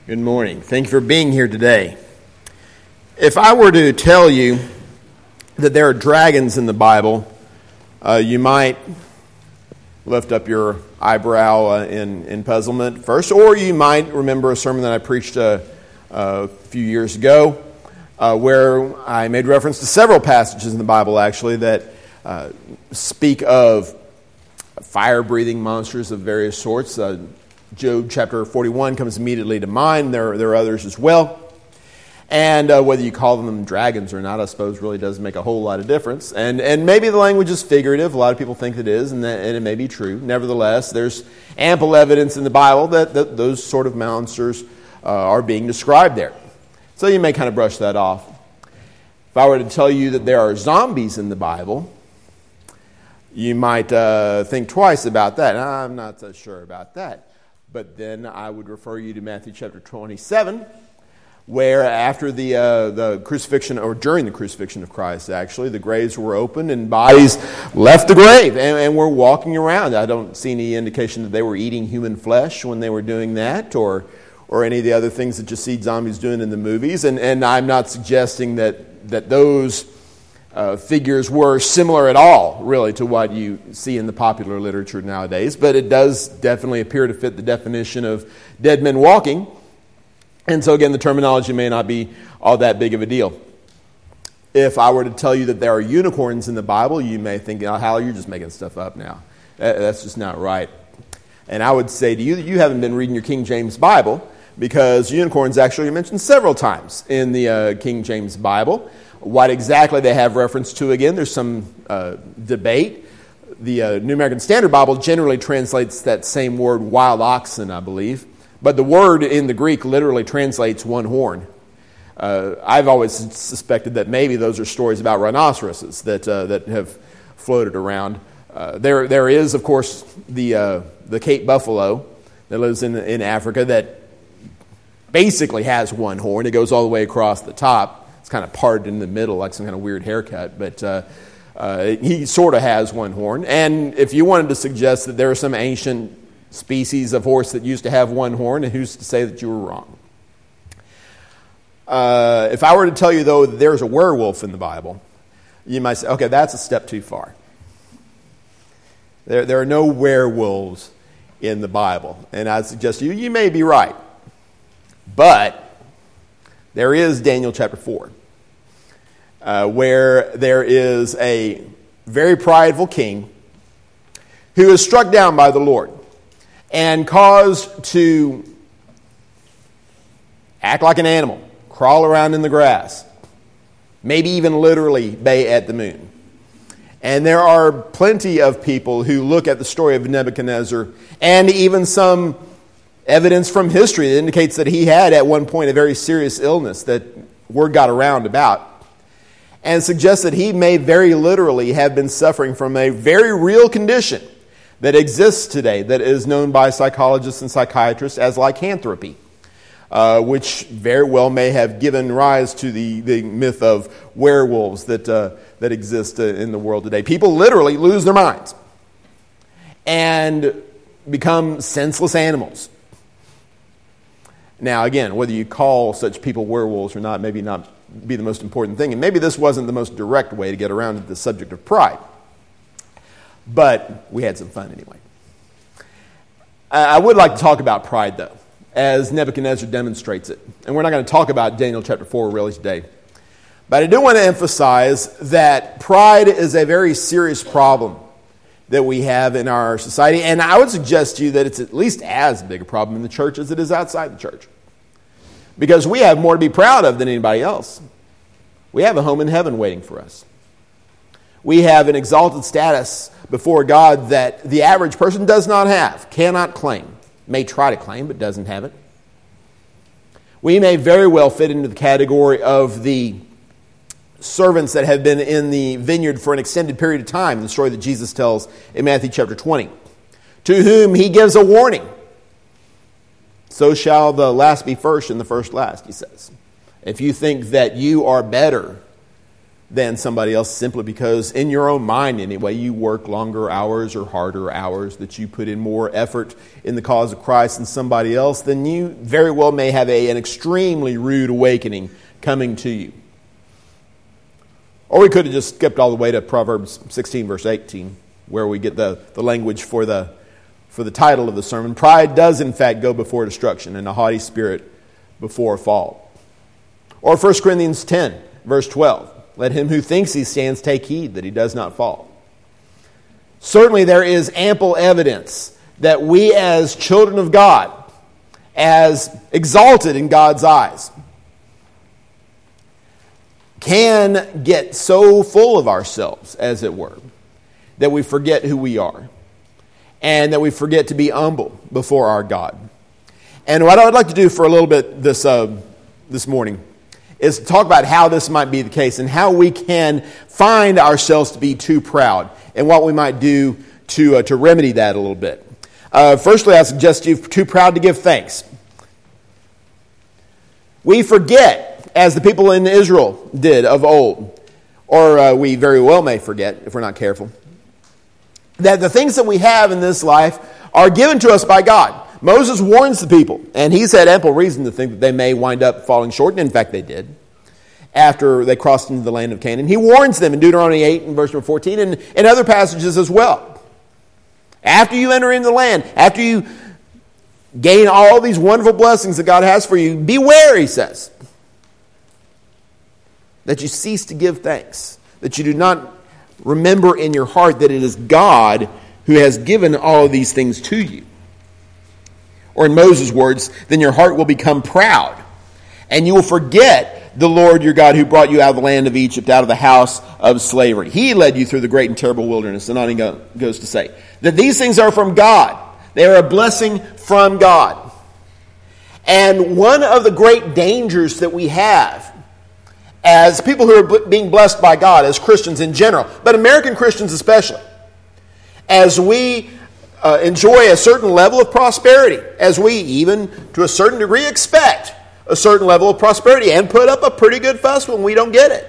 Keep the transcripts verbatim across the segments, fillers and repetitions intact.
Good morning. Thank you for being here today. If I were to tell you that there are dragons in the Bible, uh, you might lift up your eyebrow uh, in, in puzzlement first, or you might remember a sermon that I preached uh, a few years ago uh, where I made reference to several passages in the Bible, actually, that uh, speak of fire-breathing monsters of various sorts. Uh, Job chapter forty-one comes immediately to mind. There, there are others as well. And uh, whether you call them dragons or not, I suppose, really doesn't make a whole lot of difference. And and maybe the language is figurative. A lot of people think it is, and, that, and it may be true. Nevertheless, there's ample evidence in the Bible that, that those sort of monsters uh, are being described there. So you may kind of brush that off. If I were to tell you that there are zombies in the Bible, you might uh, think twice about that. I'm not so sure about that. But then I would refer you to Matthew chapter twenty-seven, where after the uh, the crucifixion, or during the crucifixion of Christ, actually, the graves were opened and bodies left the grave and, and were walking around. I don't see any indication that they were eating human flesh when they were doing that, or or any of the other things that you see zombies doing in the movies. And and I'm not suggesting that that those Uh, figures were similar at all, really, to what you see in the popular literature nowadays, but it does definitely appear to fit the definition of dead men walking. And so, again, the terminology may not be all that big of a deal. If I were to tell you that there are unicorns in the Bible, you may think, oh, Hal, you're just making stuff up now. That, that's just not right. And I would say to you that you haven't been reading your King James Bible, because unicorns actually are mentioned several times in the uh, King James Bible. What exactly they have reference to, again, there's some uh, debate. The uh, New American Standard Bible generally translates that same word, wild oxen, I believe. But the word in the Greek literally translates one horn. Uh, I've always suspected that maybe those are stories about rhinoceroses that uh, that have floated around. Uh, there, there is, of course, the uh, the Cape buffalo that lives in in Africa that basically has one horn. It goes all the way across the top. It's kind of parted in the middle, like some kind of weird haircut, but uh, uh, he sort of has one horn. And if you wanted to suggest that there are some ancient species of horse that used to have one horn, who's to say that you were wrong? Uh, if I were to tell you, though, that there's a werewolf in the Bible, you might say, okay, that's a step too far. There, there are no werewolves in the Bible. And I suggest to you, you may be right. But there is Daniel chapter four, uh, where there is a very prideful king who is struck down by the Lord and caused to act like an animal, crawl around in the grass, maybe even literally bay at the moon. And there are plenty of people who look at the story of Nebuchadnezzar, and even some evidence from history that indicates that he had at one point a very serious illness that word got around about, and suggests that he may very literally have been suffering from a very real condition that exists today that is known by psychologists and psychiatrists as lycanthropy, uh, which very well may have given rise to the, the myth of werewolves that, uh, that exist uh, in the world today. People literally lose their minds and become senseless animals. Now, again, whether you call such people werewolves or not, maybe not be the most important thing. And maybe this wasn't the most direct way to get around to the subject of pride. But we had some fun anyway. I would like to talk about pride, though, as Nebuchadnezzar demonstrates it. And we're not going to talk about Daniel chapter four really today. But I do want to emphasize that pride is a very serious problem that we have in our society. And I would suggest to you that it's at least as big a problem in the church as it is outside the church. Because we have more to be proud of than anybody else. We have a home in heaven waiting for us. We have an exalted status before God that the average person does not have, cannot claim, may try to claim, but doesn't have it. We may very well fit into the category of the servants that have been in the vineyard for an extended period of time, the story that Jesus tells in Matthew chapter twenty, to whom he gives a warning. So shall the last be first and the first last, he says. If you think that you are better than somebody else simply because in your own mind anyway, you work longer hours or harder hours, that you put in more effort in the cause of Christ than somebody else, then you very well may have a, an extremely rude awakening coming to you. Or we could have just skipped all the way to Proverbs sixteen, verse eighteen, where we get the, the language for the, for the title of the sermon. Pride does in fact go before destruction, and a haughty spirit before a fall. Or First Corinthians ten, verse twelve. Let him who thinks he stands take heed that he does not fall. Certainly there is ample evidence that we as children of God, as exalted in God's eyes, can get so full of ourselves, as it were, that we forget who we are and that we forget to be humble before our God. And what I would like to do for a little bit this uh, this morning is to talk about how this might be the case and how we can find ourselves to be too proud and what we might do to uh, to remedy that a little bit. Uh, firstly, I suggest you too proud to give thanks. We forget, as the people in Israel did of old, or uh, we very well may forget if we're not careful, that the things that we have in this life are given to us by God. Moses warns the people, and he's had ample reason to think that they may wind up falling short, and in fact they did, after they crossed into the land of Canaan. He warns them in Deuteronomy eight and verse number fourteen, and in other passages as well. After you enter into the land, after you gain all these wonderful blessings that God has for you, beware, he says, that you cease to give thanks, that you do not remember in your heart that it is God who has given all of these things to you. Or in Moses' words, then your heart will become proud, and you will forget the Lord your God who brought you out of the land of Egypt, out of the house of slavery. He led you through the great and terrible wilderness. And on he goes to say that these things are from God. They are a blessing from God. And one of the great dangers that we have as people who are being blessed by God, as Christians in general, but American Christians especially, as we Uh, enjoy a certain level of prosperity, as we even to a certain degree expect a certain level of prosperity and put up a pretty good fuss when we don't get it.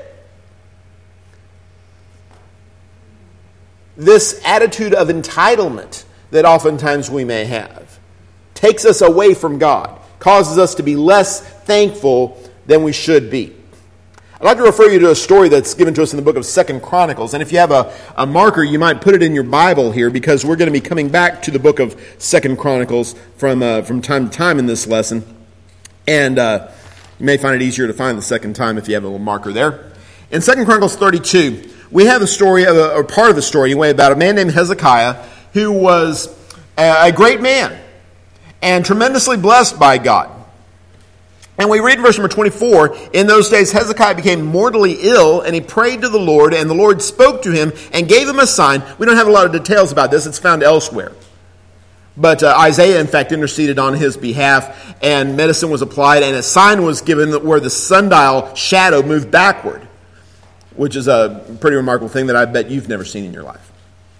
This attitude of entitlement that oftentimes we may have takes us away from God, causes us to be less thankful than we should be. I'd like to refer you to a story that's given to us in the book of Second Chronicles. And if you have a, a marker, you might put it in your Bible here, because we're going to be coming back to the book of Second Chronicles from uh, from time to time in this lesson. And uh, you may find it easier to find the second time if you have a little marker there. In Second Chronicles thirty-two, we have a story, of a, or part of the story anyway, about a man named Hezekiah who was a, a great man and tremendously blessed by God. And we read in verse number twenty-four, in those days Hezekiah became mortally ill, and he prayed to the Lord, and the Lord spoke to him and gave him a sign. We don't have a lot of details about this. It's found elsewhere. But uh, Isaiah, in fact, interceded on his behalf, and medicine was applied, and a sign was given where the sundial shadow moved backward, which is a pretty remarkable thing that I bet you've never seen in your life.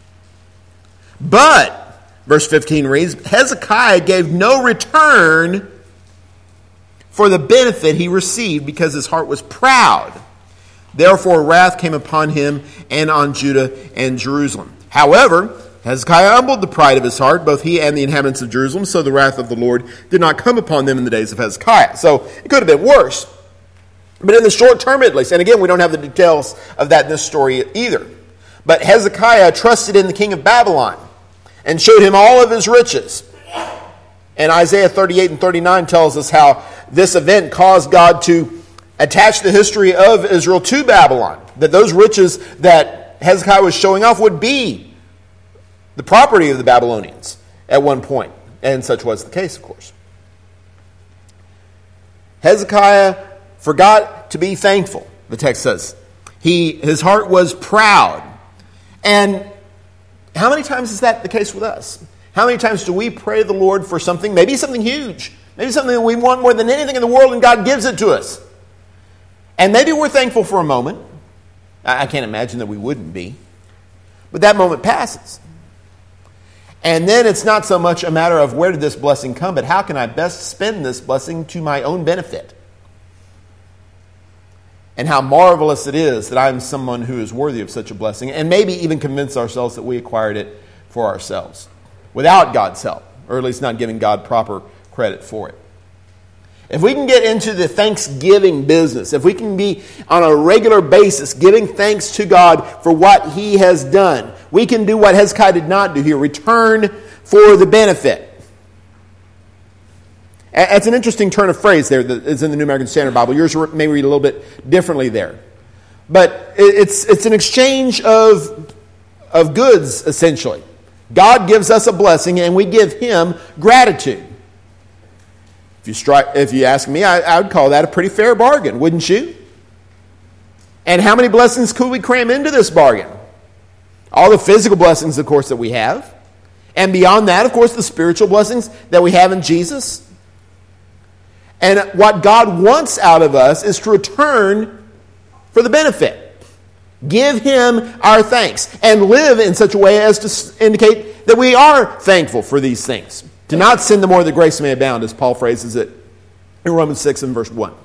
But, verse fifteen reads, Hezekiah gave no return for the benefit he received, because his heart was proud. Therefore wrath came upon him and on Judah and Jerusalem. However, Hezekiah humbled the pride of his heart, both he and the inhabitants of Jerusalem, so the wrath of the Lord did not come upon them in the days of Hezekiah. So it could have been worse. But in the short term at least, and again, we don't have the details of that in this story either. But Hezekiah trusted in the king of Babylon and showed him all of his riches. And Isaiah thirty-eight and thirty-nine tells us how this event caused God to attach the history of Israel to Babylon. That those riches that Hezekiah was showing off would be the property of the Babylonians at one point. And such was the case, of course. Hezekiah forgot to be thankful, the text says. He, his heart was proud. And how many times is that the case with us? How many times do we pray to the Lord for something, maybe something huge, maybe something that we want more than anything in the world, and God gives it to us? And maybe we're thankful for a moment. I can't imagine that we wouldn't be. But that moment passes. And then it's not so much a matter of where did this blessing come, but how can I best spend this blessing to my own benefit? and how marvelous it is that I'm someone who is worthy of such a blessing, and maybe even convince ourselves that we acquired it for ourselves without God's help, or at least not giving God proper credit for it. If we can get into the thanksgiving business, if we can be on a regular basis giving thanks to God for what He has done, we can do what Hezekiah did not do here, return for the benefit. That's an interesting turn of phrase there that is in the New American Standard Bible. Yours may read a little bit differently there. But it's it's an exchange of, of goods, essentially. God gives us a blessing, and we give Him gratitude. If you strike, if you ask me, I, I would call that a pretty fair bargain, wouldn't you? And how many blessings could we cram into this bargain? All the physical blessings, of course, that we have. And beyond that, of course, the spiritual blessings that we have in Jesus. And what God wants out of us is to return for the benefit. Give Him our thanks and live in such a way as to indicate that we are thankful for these things. Do not sin the more that grace may abound, as Paul phrases it in Romans six and verse one.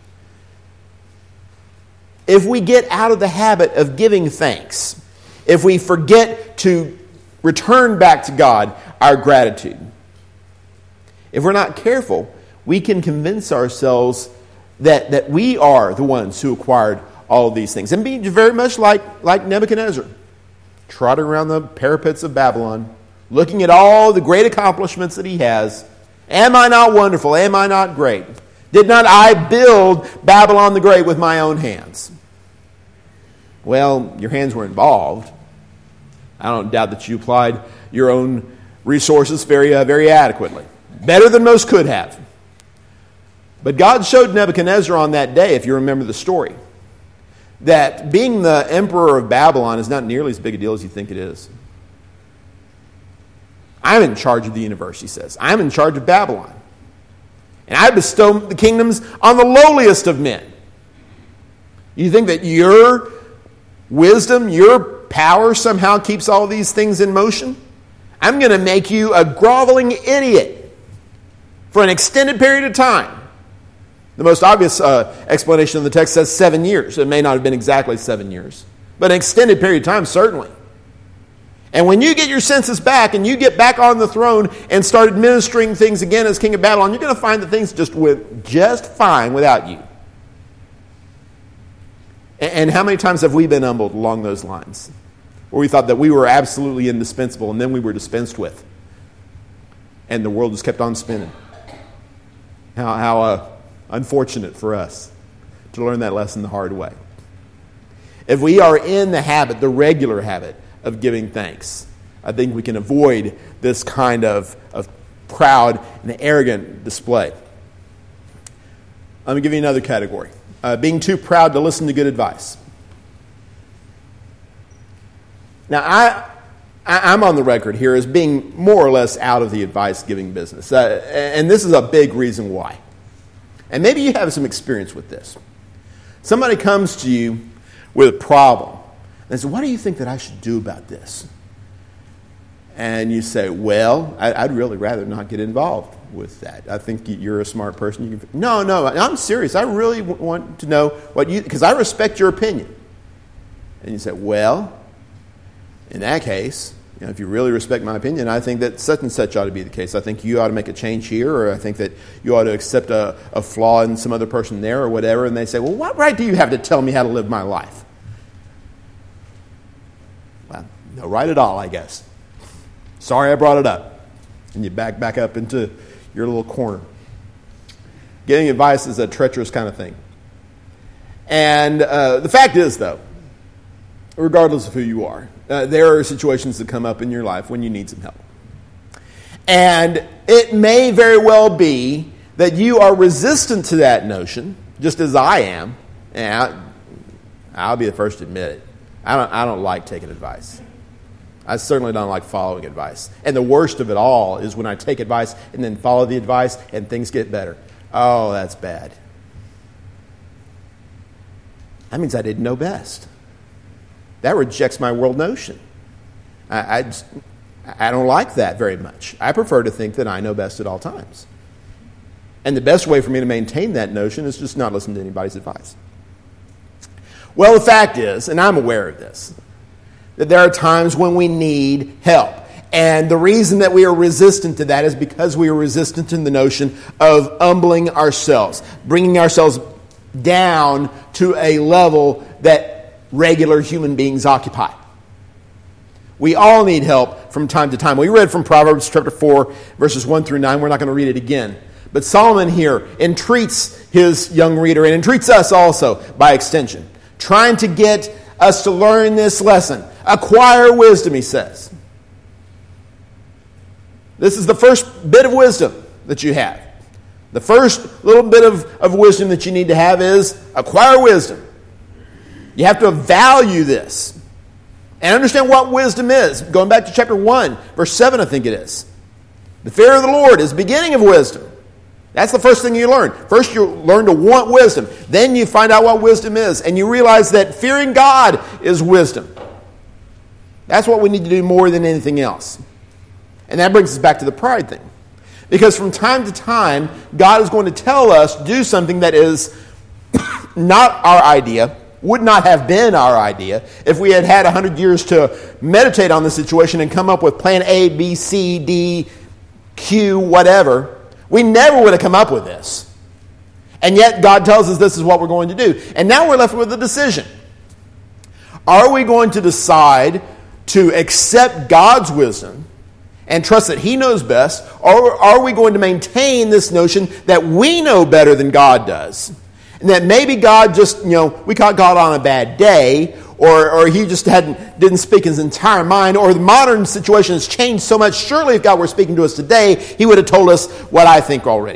If we get out of the habit of giving thanks, if we forget to return back to God our gratitude, if we're not careful, we can convince ourselves that, that we are the ones who acquired all of these things. And be very much like, like Nebuchadnezzar, trotting around the parapets of Babylon, looking at all the great accomplishments that he has. Am I not wonderful? Am I not great? Did not I build Babylon the Great with my own hands? Well, your hands were involved. I don't doubt that you applied your own resources very, uh, very adequately. Better than most could have. But God showed Nebuchadnezzar on that day, if you remember the story, that being the emperor of Babylon is not nearly as big a deal as you think it is. I'm in charge of the universe, he says. I'm in charge of Babylon. And I bestow the kingdoms on the lowliest of men. You think that your wisdom, your power somehow keeps all these things in motion? I'm going to make you a groveling idiot for an extended period of time. The most obvious uh, explanation of the text says seven years. It may not have been exactly seven years, but an extended period of time, certainly. And when you get your senses back and you get back on the throne and start administering things again as king of Babylon, you're going to find that things just went just fine without you. And how many times have we been humbled along those lines? Where we thought that we were absolutely indispensable and then we were dispensed with. And the world just kept on spinning. How, how uh, unfortunate for us to learn that lesson the hard way. If we are in the habit, the regular habit, of giving thanks, I think we can avoid this kind of, of proud and arrogant display. Let me give you another category. Uh, being too proud to listen to good advice. Now, I, I, I'm on the record here as being more or less out of the advice-giving business. Uh, and this is a big reason why. And maybe you have some experience with this. Somebody comes to you with a problem. And says, what do you think that I should do about this? And you say, well, I, I'd really rather not get involved with that. I think you're a smart person. You can, no, no, I'm serious. I really w- want to know what you, because I respect your opinion. And you say, well, in that case, you know, if you really respect my opinion, I think that such and such ought to be the case. I think you ought to make a change here, or I think that you ought to accept a, a flaw in some other person there, or whatever. And they say, well, what right do you have to tell me how to live my life? No right at all, I guess. Sorry I brought it up. And you back back up into your little corner. Getting advice is a treacherous kind of thing. And uh, the fact is, though, regardless of who you are, uh, there are situations that come up in your life when you need some help. And it may very well be that you are resistant to that notion, just as I am. And I, I'll be the first to admit it. I don't, I don't like taking advice. I certainly don't like following advice. And the worst of it all is when I take advice and then follow the advice and things get better. Oh, that's bad. That means I didn't know best. That rejects my world notion. I, I, just, I don't like that very much. I prefer to think that I know best at all times. And the best way for me to maintain that notion is just not listen to anybody's advice. Well, the fact is, and I'm aware of this, that there are times when we need help. And the reason that we are resistant to that is because we are resistant to the notion of humbling ourselves, bringing ourselves down to a level that regular human beings occupy. We all need help from time to time. We read from Proverbs chapter four, verses one through nine. We're not going to read it again. But Solomon here entreats his young reader and entreats us also by extension, trying to get us to learn this lesson. Acquire wisdom, he says. This is the first bit of wisdom that you have. The first little bit of, of wisdom that you need to have is acquire wisdom. You have to value this and understand what wisdom is. Going back to chapter one, verse seven, I think it is. The fear of the Lord is the beginning of wisdom. That's the first thing you learn. First you learn to want wisdom. Then you find out what wisdom is. And you realize that fearing God is wisdom. That's what we need to do more than anything else. And that brings us back to the pride thing. Because from time to time, God is going to tell us to do something that is not our idea, would not have been our idea, if we had had one hundred years to meditate on the situation and come up with plan A, B, C, D, Q, whatever. We never would have come up with this. And yet God tells us this is what we're going to do. And now we're left with a decision. Are we going to decide to accept God's wisdom and trust that He knows best, or are we going to maintain this notion that we know better than God does? And that maybe God just, you know, we caught God on a bad day, or or He just hadn't didn't speak His entire mind, or the modern situation has changed so much. Surely if God were speaking to us today, He would have told us what I think already.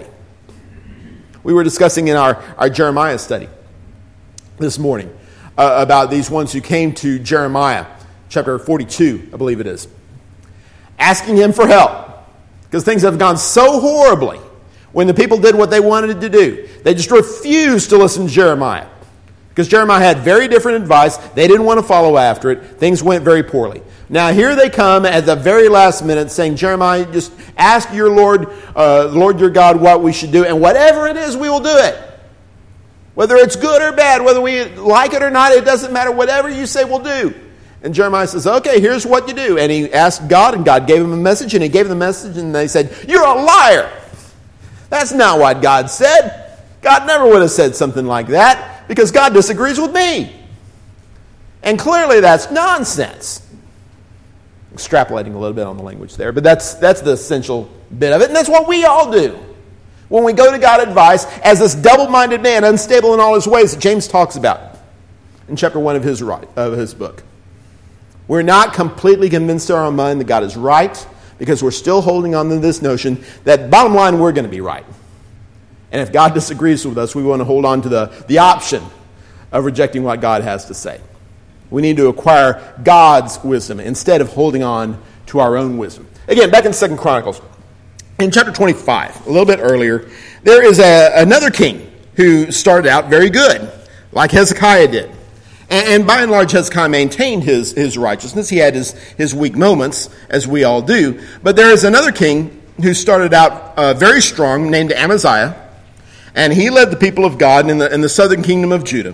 We were discussing in our, our Jeremiah study this morning uh, about these ones who came to Jeremiah, chapter forty-two, I believe it is, asking him for help, because things have gone so horribly when the people did what they wanted to do. They just refused to listen to Jeremiah, because Jeremiah had very different advice. They didn't want to follow after it. Things went very poorly. Now here they come at the very last minute saying, Jeremiah, just ask your Lord, uh, Lord your God, what we should do, and whatever it is, we will do it. Whether it's good or bad, whether we like it or not, it doesn't matter. Whatever you say, we'll do. And Jeremiah says, okay, here's what you do. And he asked God, and God gave him a message, and he gave them the message, and they said, you're a liar. That's not what God said. God never would have said something like that, because God disagrees with me. And clearly that's nonsense. Extrapolating a little bit on the language there, but that's that's the essential bit of it, and that's what we all do. When we go to God advice as this double-minded man, unstable in all his ways that James talks about in chapter one of his, of his book. We're not completely convinced in our own mind that God is right, because we're still holding on to this notion that bottom line, we're going to be right. And if God disagrees with us, we want to hold on to the, the option of rejecting what God has to say. We need to acquire God's wisdom instead of holding on to our own wisdom. Again, back in Second Chronicles, in chapter twenty-five, a little bit earlier, there is a, another king who started out very good, like Hezekiah did. And, and by and large, Hezekiah maintained his, his righteousness. He had his, his weak moments, as we all do. But there is another king who started out uh, very strong, named Amaziah. And he led the people of God in the, in the southern kingdom of Judah.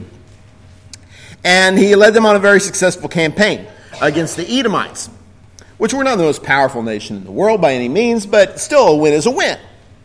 And he led them on a very successful campaign against the Edomites, which were not the most powerful nation in the world by any means, but still a win is a win.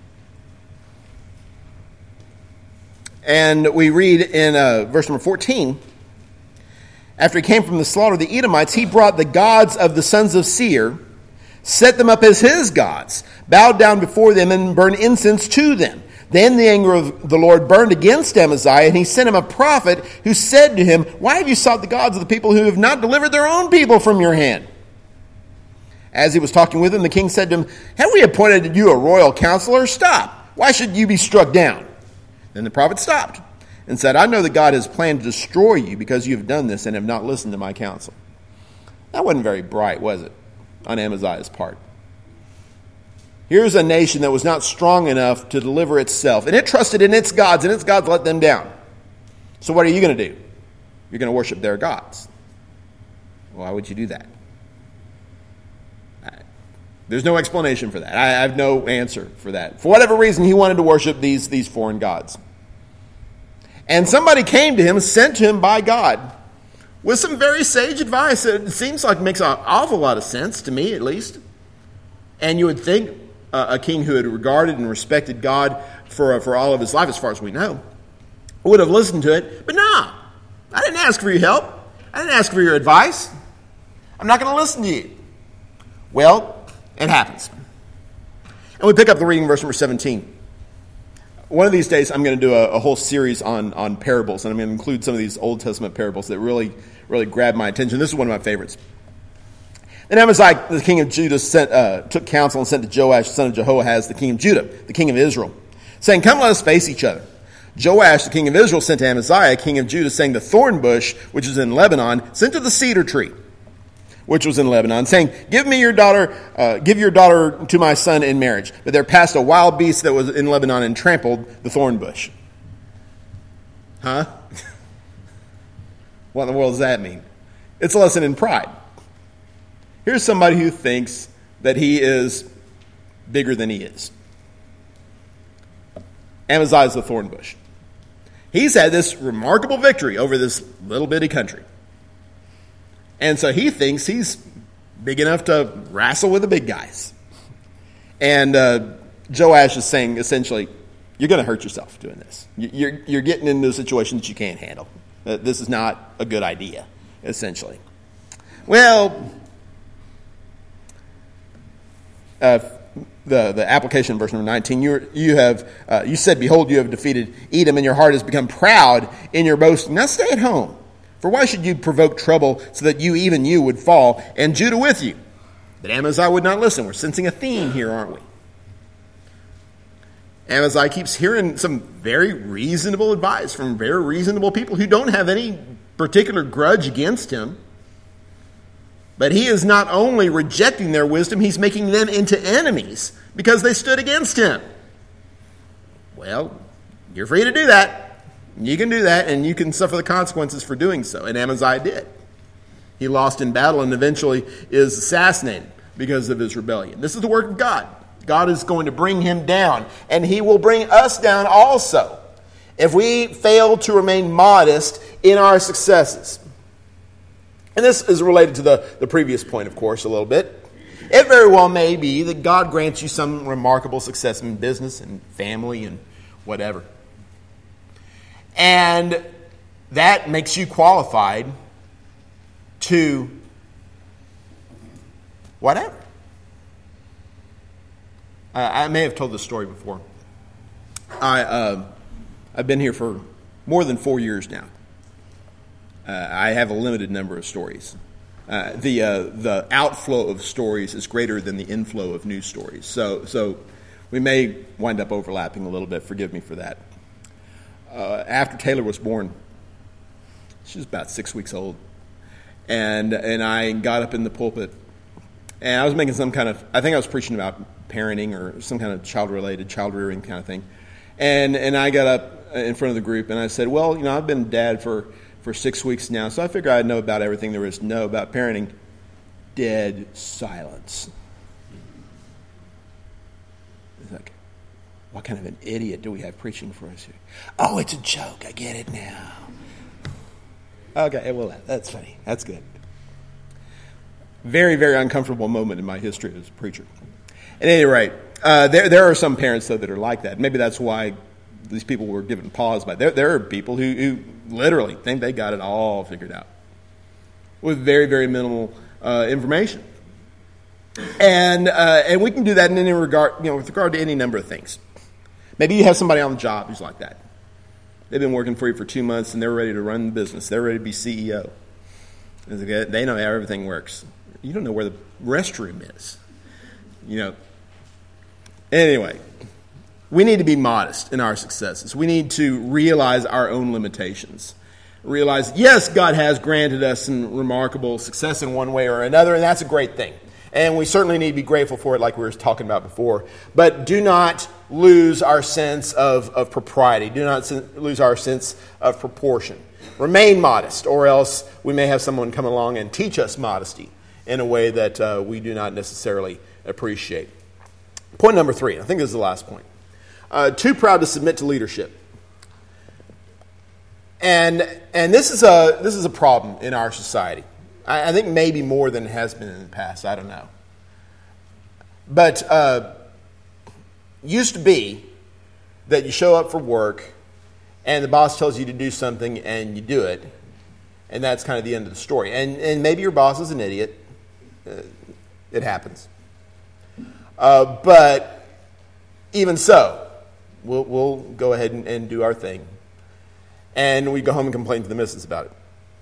And we read in uh, verse number fourteen, after he came from the slaughter of the Edomites, he brought the gods of the sons of Seir, set them up as his gods, bowed down before them, and burned incense to them. Then the anger of the Lord burned against Amaziah, and he sent him a prophet who said to him, why have you sought the gods of the people who have not delivered their own people from your hand? As he was talking with him, the king said to him, have we appointed you a royal counselor? Stop. Why should you be struck down? Then the prophet stopped and said, I know that God has planned to destroy you because you have done this and have not listened to my counsel. That wasn't very bright, was it, on Amaziah's part? Here's a nation that was not strong enough to deliver itself, and it trusted in its gods, and its gods let them down. So what are you going to do? You're going to worship their gods. Why would you do that? There's no explanation for that. I have no answer for that. For whatever reason, he wanted to worship these, these foreign gods. And somebody came to him, sent to him by God, with some very sage advice. It seems like it makes an awful lot of sense, to me at least. And you would think uh, a king who had regarded and respected God for, uh, for all of his life, as far as we know, would have listened to it. But no, I didn't ask for your help. I didn't ask for your advice. I'm not going to listen to you. Well, it happens. And we pick up the reading, verse number seventeen. One of these days, I'm going to do a, a whole series on, on parables, and I'm going to include some of these Old Testament parables that really, really grab my attention. This is one of my favorites. Then Amaziah, the king of Judah, sent, uh, took counsel and sent to Joash, the son of Jehoahaz, the king of Judah, the king of Israel, saying, "Come, let us face each other." Joash, the king of Israel, sent to Amaziah, king of Judah, saying, "The thorn bush, which is in Lebanon, sent to the cedar tree, which was in Lebanon, saying, Give me your daughter, uh, give your daughter to my son in marriage. But there passed a wild beast that was in Lebanon and trampled the thorn bush." Huh? What in the world does that mean? It's a lesson in pride. Here's somebody who thinks that he is bigger than he is. Amaziah is the thorn bush. He's had this remarkable victory over this little bitty country. And so he thinks he's big enough to wrestle with the big guys. And uh, Joash is saying, essentially, you're going to hurt yourself doing this. You're, you're getting into a situation that you can't handle. Uh, this is not a good idea, essentially. Well, uh, the, the application, verse number nineteen, you, you have uh, you said, "Behold, you have defeated Edom, and your heart has become proud in your boasting. Now stay at home. For why should you provoke trouble so that you, even you, would fall, and Judah with you?" But Amaziah would not listen. We're sensing a theme here, aren't we? Amaziah keeps hearing some very reasonable advice from very reasonable people who don't have any particular grudge against him. But he is not only rejecting their wisdom, he's making them into enemies because they stood against him. Well, you're free to do that. You can do that, and you can suffer the consequences for doing so. And Amaziah did. He lost in battle and eventually is assassinated because of his rebellion. This is the work of God. God is going to bring him down, and he will bring us down also if we fail to remain modest in our successes. And this is related to the, the previous point, of course, a little bit. It very well may be that God grants you some remarkable success in business and family and whatever. And that makes you qualified to whatever. Uh, I may have told this story before. I, uh, I've been here for more than four years now. Uh, I have a limited number of stories. Uh, the uh, the outflow of stories is greater than the inflow of new stories. So so we may wind up overlapping a little bit. Forgive me for that. Uh, after Taylor was born, she was about six weeks old, and and I got up in the pulpit, and I was making some kind of, I think I was preaching about parenting or some kind of child-related, child-rearing kind of thing, and and I got up in front of the group and I said, well, you know, I've been dad for. for six weeks now, so I figured I'd know about everything there is to know about parenting. Dead silence. It's like, what kind of an idiot do we have preaching for us here? Oh, it's a joke. I get it now. Okay, well, that's funny. That's good. Very, very uncomfortable moment in my history as a preacher. At any rate, uh, there there are some parents, though, that are like that. Maybe that's why these people were given pause by. There, there are people who, who literally think they got it all figured out with very, very minimal uh, information. And uh, and we can do that in any regard, you know, with regard to any number of things. Maybe you have somebody on the job who's like that. They've been working for you for two months and they're ready to run the business. They're ready to be C E O. They know how everything works. You don't know where the restroom is. You know. Anyway. We need to be modest in our successes. We need to realize our own limitations. Realize, yes, God has granted us some remarkable success in one way or another, and that's a great thing. And we certainly need to be grateful for it like we were talking about before. But do not lose our sense of, of propriety. Do not lose our sense of proportion. Remain modest, or else we may have someone come along and teach us modesty in a way that uh, we do not necessarily appreciate. Point number three. I think this is the last point. Uh, too proud to submit to leadership. And and this is a this is a problem in our society. I, I think maybe more than it has been in the past. I don't know. But uh, used to be that you show up for work and the boss tells you to do something and you do it, and that's kind of the end of the story. And and maybe your boss is an idiot. Uh, it happens. Uh, but even so, we'll we'll go ahead and, and do our thing. And we go home and complain to the missus about it.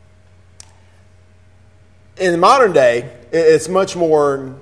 In the modern day, it's much more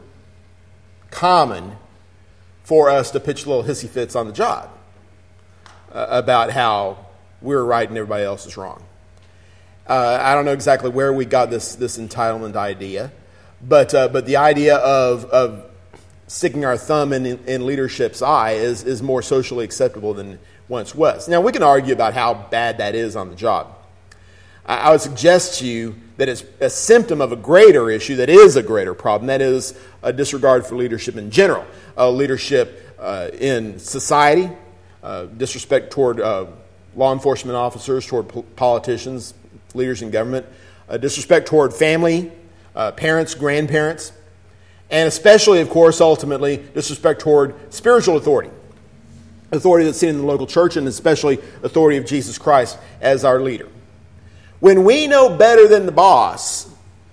common for us to pitch little hissy fits on the job uh, about how we're right and everybody else is wrong. Uh, I don't know exactly where we got this this entitlement idea, but uh, but the idea of of sticking our thumb in, in leadership's eye is is more socially acceptable than once was. Now, we can argue about how bad that is on the job. I, I would suggest to you that it's a symptom of a greater issue that is a greater problem. That is a disregard for leadership in general. Uh, leadership uh, in society, uh, disrespect toward uh, law enforcement officers, toward po- politicians, leaders in government, uh, disrespect toward family, uh, parents, grandparents, and especially, of course, ultimately, disrespect toward spiritual authority. Authority that's seen in the local church, and especially authority of Jesus Christ as our leader. When we know better than the boss,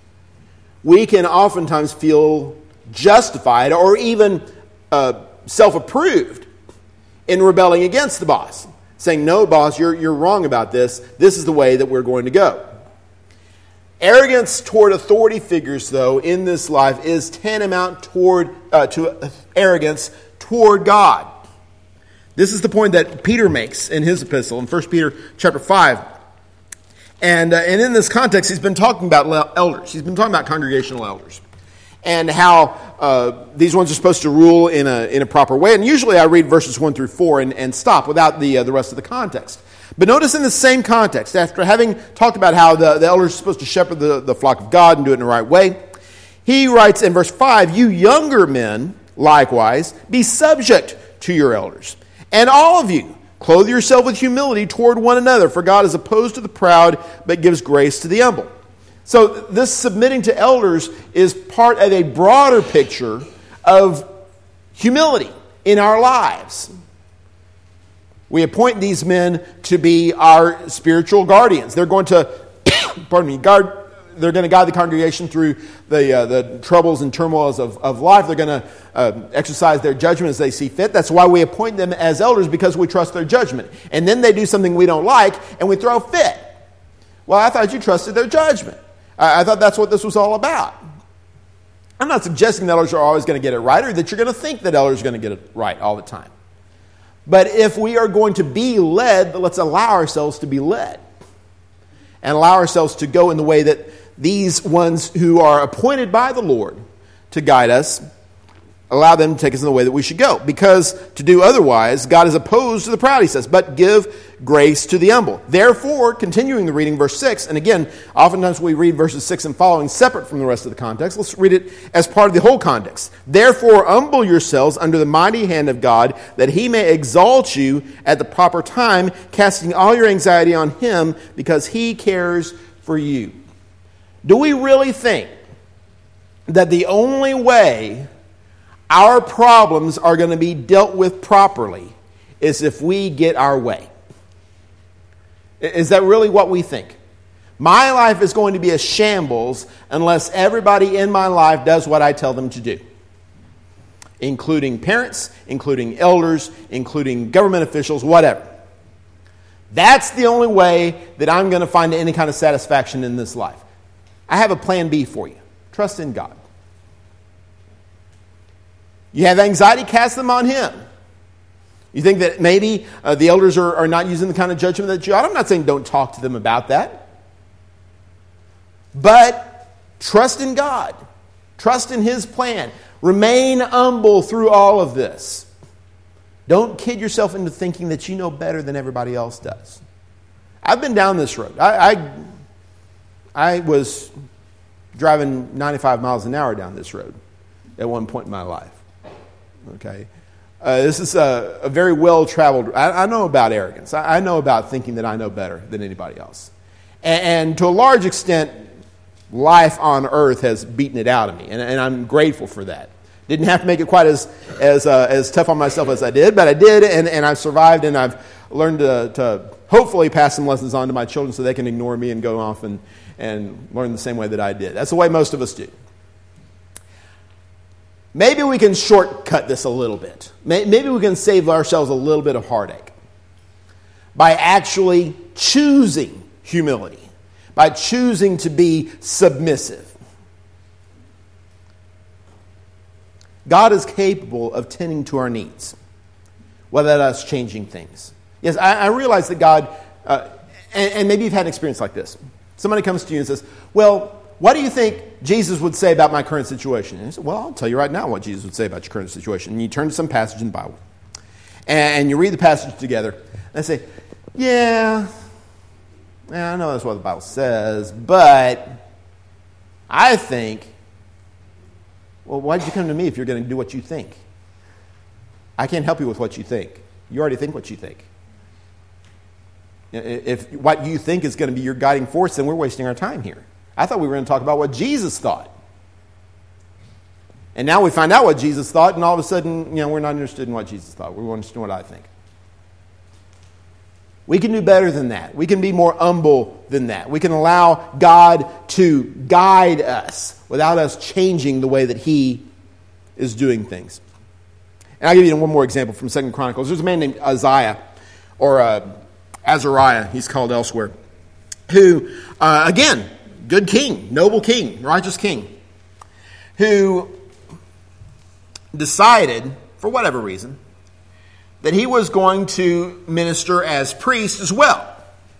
we can oftentimes feel justified or even uh, self-approved in rebelling against the boss, saying, "No, boss, you're you're wrong about this. This is the way that we're going to go." Arrogance toward authority figures, though, in this life is tantamount toward uh, to arrogance toward God. This is the point that Peter makes in his epistle in First Peter chapter five. And, uh, and in this context, he's been talking about elders. He's been talking about congregational elders. And how uh, these ones are supposed to rule in a in a proper way. And usually I read verses one through four and, and stop without the uh, the rest of the context. But notice in the same context, after having talked about how the, the elders are supposed to shepherd the, the flock of God and do it in the right way, he writes in verse five, "You younger men, likewise, be subject to your elders. And all of you, clothe yourself with humility toward one another, for God is opposed to the proud, but gives grace to the humble." So this submitting to elders is part of a broader picture of humility in our lives. We appoint these men to be our spiritual guardians. They're going to, pardon me, guard. They're going to guide the congregation through the uh, the troubles and turmoils of, of life. They're going to uh, exercise their judgment as they see fit. That's why we appoint them as elders, because we trust their judgment. And then they do something we don't like, and we throw a fit. Well, I thought you trusted their judgment. I, I thought that's what this was all about. I'm not suggesting that elders are always going to get it right, or that you're going to think that elders are going to get it right all the time. But if we are going to be led, let's allow ourselves to be led. And allow ourselves to go in the way that these ones who are appointed by the Lord to guide us, allow them to take us in the way that we should go. Because to do otherwise, God is opposed to the proud, he says, but give grace to the humble. Therefore, continuing the reading, verse six, and again, oftentimes we read verses six and following separate from the rest of the context. Let's read it as part of the whole context. "Therefore, humble yourselves under the mighty hand of God, that he may exalt you at the proper time, casting all your anxiety on him, because he cares for you." Do we really think that the only way our problems are going to be dealt with properly is if we get our way? Is that really what we think? My life is going to be a shambles unless everybody in my life does what I tell them to do, including parents, including elders, including government officials, whatever. That's the only way that I'm going to find any kind of satisfaction in this life. I have a plan B for you. Trust in God. You have anxiety, cast them on him. You think that maybe uh, the elders are, are not using the kind of judgment that you ought. I'm not saying don't talk to them about that. But trust in God. Trust in his plan. Remain humble through all of this. Don't kid yourself into thinking that you know better than everybody else does. I've been down this road. I, I, I was driving ninety-five miles an hour down this road at one point in my life. Okay, Uh, this is a, a very well-traveled... I, I know about arrogance. I, I know about thinking that I know better than anybody else. And, and to a large extent, life on earth has beaten it out of me, and, and I'm grateful for that. Didn't have to make it quite as as uh, as tough on myself as I did, but I did, and, and I've survived, and I've learned to, to hopefully pass some lessons on to my children so they can ignore me and go off and, and learn the same way that I did. That's the way most of us do. Maybe we can shortcut this a little bit. Maybe we can save ourselves a little bit of heartache by actually choosing humility, by choosing to be submissive. God is capable of tending to our needs without us changing things. Yes, I, I realize that God, uh, and, and maybe you've had an experience like this. Somebody comes to you and says, well, what do you think Jesus would say about my current situation? And you say, well, I'll tell you right now what Jesus would say about your current situation. And you turn to some passage in the Bible, and you read the passage together, and say, yeah, yeah, I know that's what the Bible says, but I think... Well, why did you come to me if you're going to do what you think? I can't help you with what you think. You already think what you think. If what you think is going to be your guiding force, then we're wasting our time here. I thought we were going to talk about what Jesus thought. And now we find out what Jesus thought, and all of a sudden, you know, we're not interested in what Jesus thought. We want to understand what I think. We can do better than that. We can be more humble than that. We can allow God to guide us without us changing the way that He is doing things. And I'll give you one more example from Second Chronicles. There's a man named Uzziah, or uh, Azariah, he's called elsewhere, who, uh, again, good king, noble king, righteous king, who decided, for whatever reason, that he was going to minister as priest as well.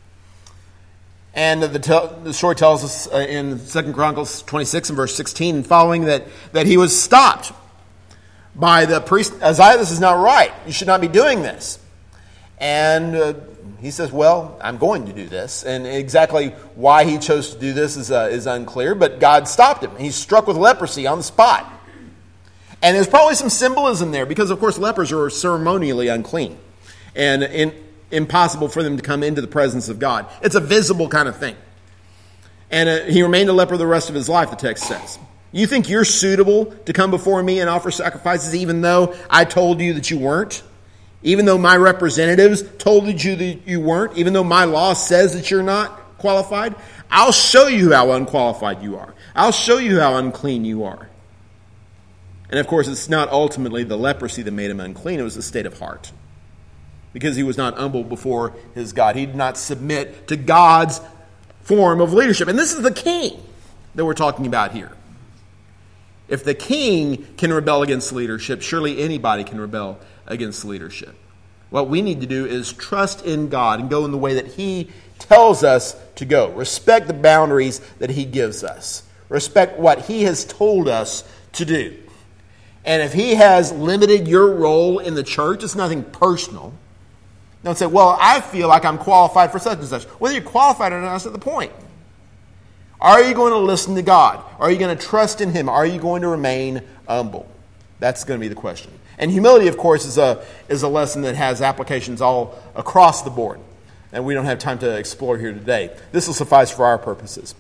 And the, the, the story tells us uh, in Second Chronicles twenty-six and verse sixteen and following that, that he was stopped by the priest. Uzziah, this is not right. You should not be doing this. And uh, he says, well, I'm going to do this. And exactly why he chose to do this is, uh, is unclear, but God stopped him. He's struck with leprosy on the spot. And there's probably some symbolism there because, of course, lepers are ceremonially unclean and in, impossible for them to come into the presence of God. It's a visible kind of thing. And uh, he remained a leper the rest of his life, the text says. You think you're suitable to come before me and offer sacrifices even though I told you that you weren't? Even though my representatives told you that you weren't? Even though my law says that you're not qualified? I'll show you how unqualified you are. I'll show you how unclean you are. And of course, it's not ultimately the leprosy that made him unclean. It was the state of heart. Because he was not humble before his God. He did not submit to God's form of leadership. And this is the king that we're talking about here. If the king can rebel against leadership, surely anybody can rebel against leadership. What we need to do is trust in God and go in the way that He tells us to go. Respect the boundaries that He gives us. Respect what He has told us to do. And if He has limited your role in the church, it's nothing personal. Don't say, well, I feel like I'm qualified for such and such. Whether you're qualified or not, that's not the point. Are you going to listen to God? Are you going to trust in Him? Are you going to remain humble? That's going to be the question. And humility, of course, is a, is a lesson that has applications all across the board. And we don't have time to explore here today. This will suffice for our purposes.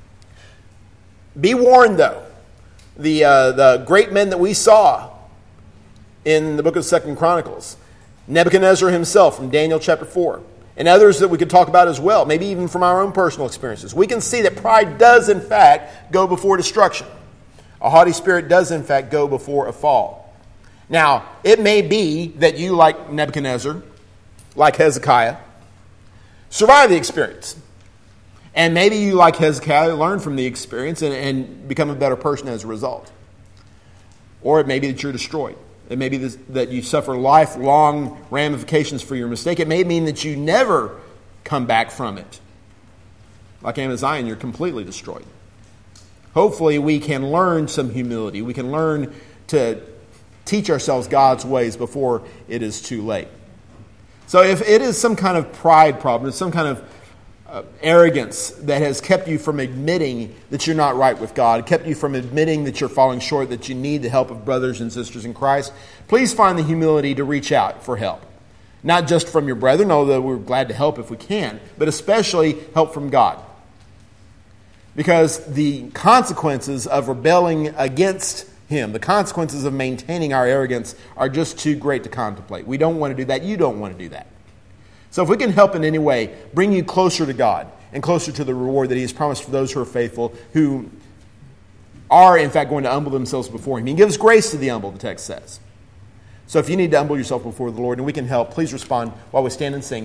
Be warned, though. The, uh, the great men that we saw in the book of Second Chronicles, Nebuchadnezzar himself from Daniel chapter four, and others that we could talk about as well, maybe even from our own personal experiences, we can see that pride does in fact go before destruction. A haughty spirit does in fact go before a fall. Now, it may be that you, like Nebuchadnezzar, like Hezekiah, survive the experience. And maybe you, like Hezekiah, learn from the experience and, and become a better person as a result. Or it may be that you're destroyed. It may be this, that you suffer lifelong ramifications for your mistake. It may mean that you never come back from it. Like Amaziah, you're completely destroyed. Hopefully we can learn some humility. We can learn to teach ourselves God's ways before it is too late. So if it is some kind of pride problem, it's some kind of uh, arrogance that has kept you from admitting that you're not right with God, kept you from admitting that you're falling short, that you need the help of brothers and sisters in Christ, please find the humility to reach out for help. Not just from your brethren, although we're glad to help if we can, but especially help from God. Because the consequences of rebelling against Him, the consequences of maintaining our arrogance are just too great to contemplate. We don't want to do that. You don't want to do that. So if we can help in any way, bring you closer to God and closer to the reward that He has promised for those who are faithful, who are in fact going to humble themselves before Him. He gives grace to the humble, the text says. So if you need to humble yourself before the Lord and we can help, please respond while we stand and sing.